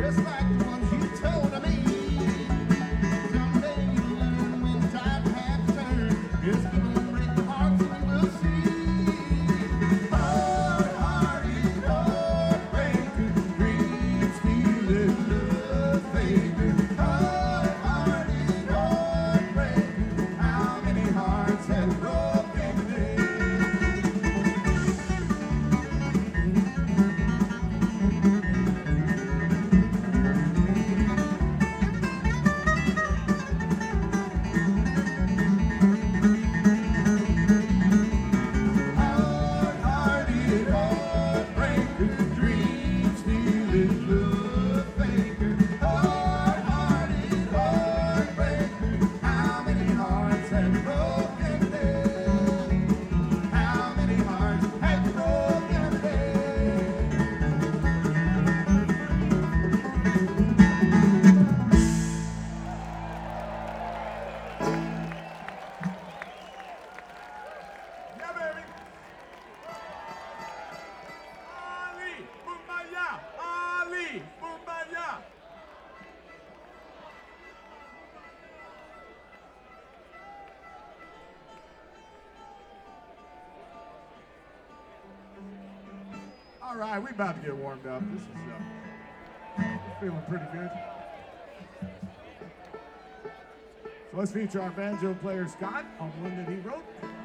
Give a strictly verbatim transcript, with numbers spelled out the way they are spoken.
just like the ones you told me. Someday you'll learn when times have turned. Just keep on breaking hearts and we'll see. Hard-hearted heartbreaker, dreams stealing love faker. Hard-hearted heartbreaker, how many hearts have broken today? Hard-hearted heartbreaker, dreams stealing love faker. Hard-hearted heartbreaker, how many hearts have broken today? How many hearts have broken today? Yeah, baby. Ali, Boomaya, Ali, Boomaya. All right, we about to get warmed up. This is uh, feeling pretty good. So let's feature our banjo player Scott on one that he wrote.